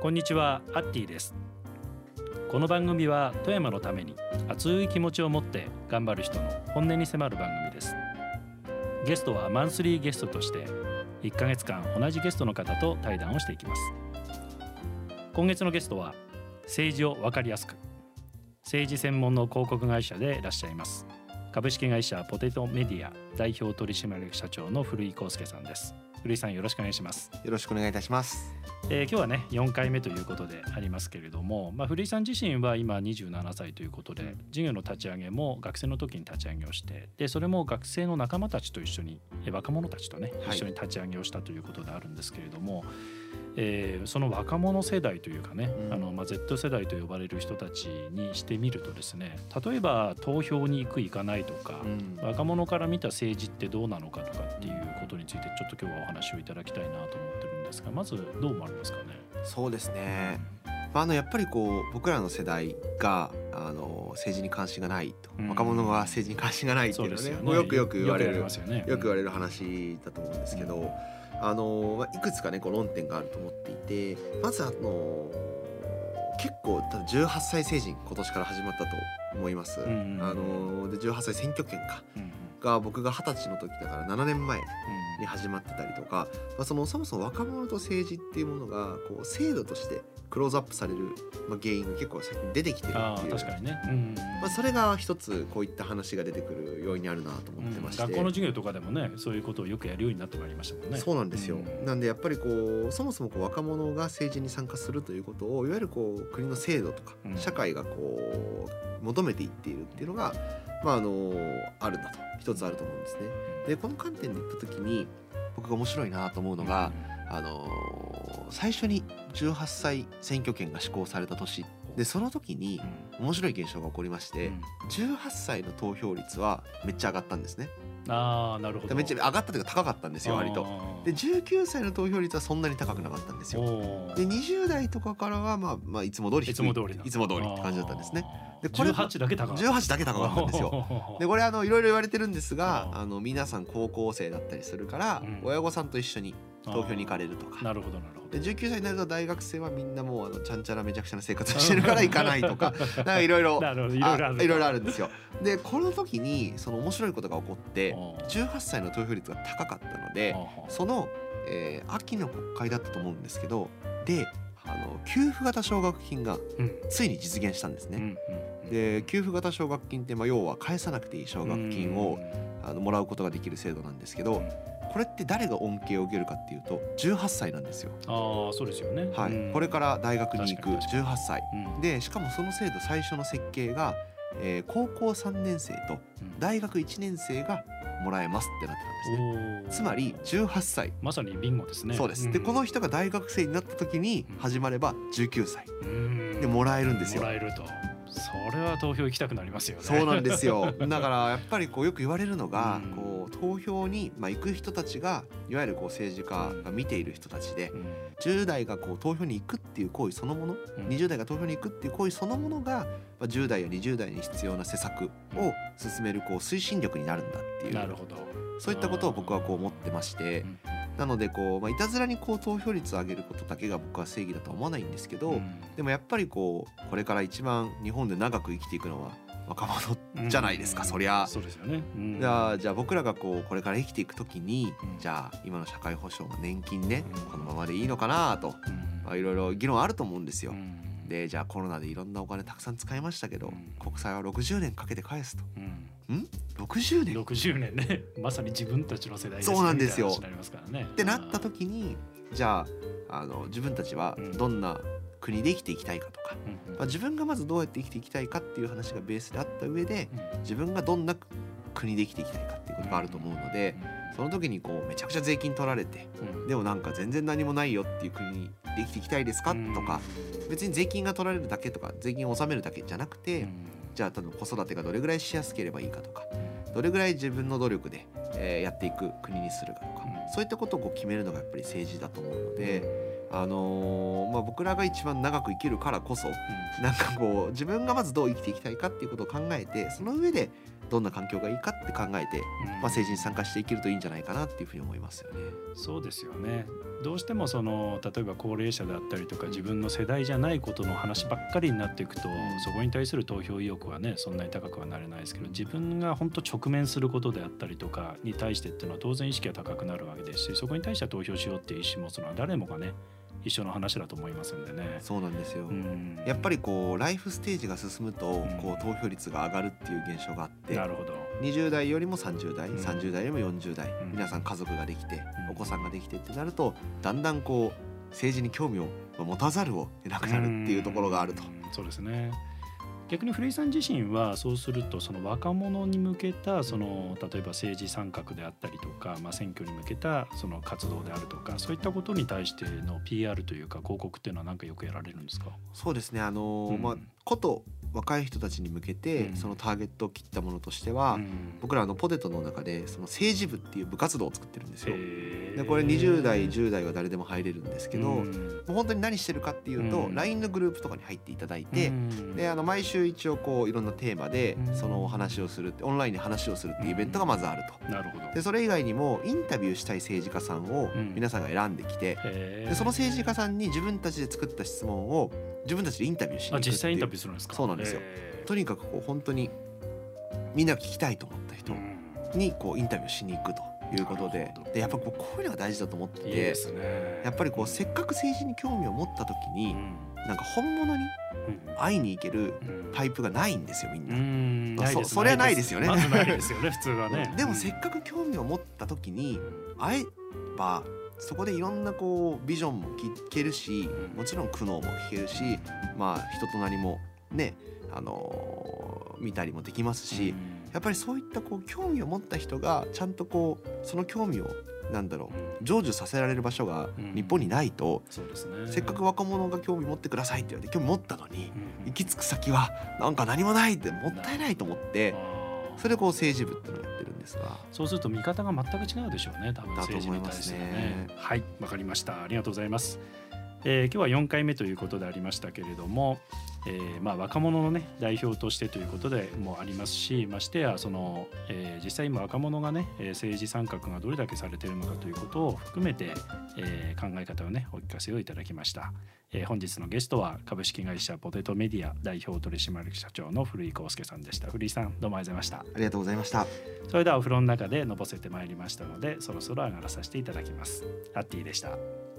こんにちは、アッティです。この番組は富山のために熱い気持ちを持って頑張る人の本音に迫る番組です。ゲストはマンスリーゲストとして1ヶ月間同じゲストの方と対談をしていきます。今月のゲストは政治を分かりやすく、政治専門の広告会社でいらっしゃいます株式会社ポテトメディア代表取締役社長の古井康介さんです。古井さん、よろしくお願いします。 よろしくお願いいたします。 今日はね4回目ということでありますけれども、古井さん自身は今27歳ということで、事業の立ち上げも学生の時に立ち上げをして、でそれも学生の仲間たちと一緒に若者たちとね一緒に立ち上げをしたということであるんですけれども、その若者世代というかね、Z 世代と呼ばれる人たちにしてみるとですね、例えば投票に行く行かないとか、若者から見た政治ってどうなのかとかっていうことについてちょっと今日はお話をいただきたいなと思ってるんですが、まずどう思われますかね。 そうですね、やっぱり僕らの世代が政治に関心がないと、若者が政治に関心がないっていうのは ね、よく言われる話だと思うんですけど、いくつかね論点があると思っていて、まず結構多分18歳成人今年から始まったと思います。で18歳選挙権が僕が20歳の時だから7年前に始まってたりとか、そもそも若者と政治っていうものが制度としてクローズアップされる原因が結構先に出てきてるっていう。 確かにね、 それが一つこういった話が出てくる要因にあるなと思ってまして、 学校の授業とかでもねそういうことをよくやるようになってまいりましたもんね。 そうなんですよ、なんでやっぱりそもそも若者が政治に参加するということをいわゆる国の制度とか社会が求めていっているっていうのがあるんだと、一つあると思うんですね。でこの観点で言った時に僕が面白いなと思うのが、最初に18歳選挙権が施行された年で、その時に面白い現象が起こりまして、18歳の投票率はめっちゃ上がったんですね。 なるほど。 めっちゃ上がったというか高かったんですよ、割と。で19歳の投票率はそんなに高くなかったんですよ。で20代とかからはいつも通り低い、いつも通りって感じだったんですね。でこれ 18だけ高かったんですよ。でこれいろいろ言われてるんですが、皆さん高校生だったりするから、親御さんと一緒に投票に行かれるとか。 なるほど。 で19歳になると大学生はみんなもうちゃんちゃらめちゃくちゃな生活をしてるから行かないとかいろいろあるんですよ。でこの時に面白いことが起こって、18歳の投票率が高かったので、その、秋の国会だったと思うんですけど、で給付型奨学金がついに実現したんですね。で給付型奨学金って要は返さなくていい奨学金をもらうことができる制度なんですけど、これって誰が恩恵を受けるかっていうと18歳なんですよ。 そうですよね、 これから大学に行く18歳で、しかもその制度最初の設計が、高校3年生と大学1年生がもらえますってなってたんですね。つまり18歳、 まさにビンゴですね。 そうです。でこの人が大学生になった時に始まれば19歳でもらえるんですよ。 もらえると、それは投票行きたくなりますよね。 そうなんですよ。だからやっぱりよく言われるのが、投票に行く人たちがいわゆる政治家が見ている人たちで、10代が投票に行くっていう行為そのもの、20代が投票に行くっていう行為そのものが10代や20代に必要な施策を進める推進力になるんだっていう。 なるほど。 そういったことを僕は思ってまして、なのでいたずらに投票率を上げることだけが僕は正義だとは思わないんですけど、でもやっぱりこれから一番日本で長く生きていくのは若者じゃないですか、そりゃ。 そうですよね。 じゃあ僕らがこれから生きていくときに、じゃあ今の社会保障の年金ね、このままでいいのかなと、いろいろ議論あると思うんですよ。でじゃあコロナでいろんなお金たくさん使いましたけど、国債は60年かけて返すと。60年ね。まさに自分たちの世代ですね。そうなんですよ。 みたいな話になりますからね。 ってなった時に、じゃあ自分たちはどんな国で生きていきたいかとか、自分がまずどうやって生きていきたいかっていう話がベースであった上で、自分がどんな国で生きていきたいかっていうことがあると思うので、その時にめちゃくちゃ税金取られて、でもなんか全然何もないよっていう国で生きていきたいですかとか、別に税金が取られるだけとか税金を納めるだけじゃなくて、じゃあ多分子育てがどれぐらいしやすければいいかとか、どれぐらい自分の努力で、やっていく国にするかとか、そういったことを決めるのがやっぱり政治だと思うので、僕らが一番長く生きるからこそ、なんか自分がまずどう生きていきたいかっていうことを考えて、その上でどんな環境がいいかって考えて、政治に参加していけるといいんじゃないかなっていうふうに思いますよね。 そうですよね。どうしても例えば高齢者だったりとか自分の世代じゃないことの話ばっかりになっていくと、そこに対する投票意欲はねそんなに高くはなれないですけど、自分が本当直面することであったりとかに対してっていうのは当然意識が高くなるわけですし、そこに対しては投票しようっていう意思持つのは誰もがね一緒の話だと思いますんでね。 そうなんですよ、やっぱりライフステージが進むと投票率が上がるっていう現象があって、 なるほど。 20代よりも30代、30代よりも40代、皆さん家族ができて、お子さんができてってなると、だんだん政治に興味を持たざるを得なくなるっていうところがあると。 そうですね。逆に古井さん自身はそうすると若者に向けた例えば政治参画であったりとか、選挙に向けた活動であるとか、そういったことに対しての PR というか広告っていうのは何かよくやられるんですか？ そうですね、こと若い人たちに向けてそのターゲットを切ったものとしては、僕らポテトの中で政治部っていう部活動を作ってるんですよ。でこれ20代10代は誰でも入れるんですけど、もう本当に何してるかっていうと、LINE のグループとかに入っていただいて、で毎週一応いろんなテーマでその話をするって、オンラインで話をするっていうイベントがまずあると。 なるほど。 でそれ以外にもインタビューしたい政治家さんを皆さんが選んできて、でその政治家さんに自分たちで作った質問を自分たちでインタビューしに行くっていう。 実際インタビューするんですか？ そうなんですよ。とにかく本当にみんなが聞きたいと思った人にインタビューしに行くということで、やっぱこういうのが大事だと思ってて、 いいですね。 やっぱりせっかく政治に興味を持った時に、なんか本物に会いに行けるパイプがないんですよ、みんな。それはないですよね。 まずないですよね普通はね。 でもせっかく興味を持った時に会えば、そこでいろんなビジョンも聞けるし、もちろん苦悩も聞けるし、人となりもね見たりもできますし、やっぱりそういった興味を持った人がちゃんとその興味を成就させられる場所が日本にないと、 そうですね、 せっかく若者が興味持ってくださいって言われて興味持ったのに、行き着く先はなんか何もないってもったいないと思って、それで政治部ってのをやってるんですが、 そうすると見方が全く違うでしょうね、多分政治に対してね。はい、わかりました。ありがとうございます。今日は4回目ということでありましたけれども、若者の、ね、代表としてということでもありますし、ましてや実際今若者がね政治参画がどれだけされているのかということを含めて、考え方をねお聞かせをいただきました。本日のゲストは株式会社ポテトメディア代表取締役社長の古井康介さんでした。古井さん、どうもありがとうございました。 ありがとうございました。 それではお風呂の中でのぼせてまいりましたので、そろそろ上がらさせていただきます。アッティでした。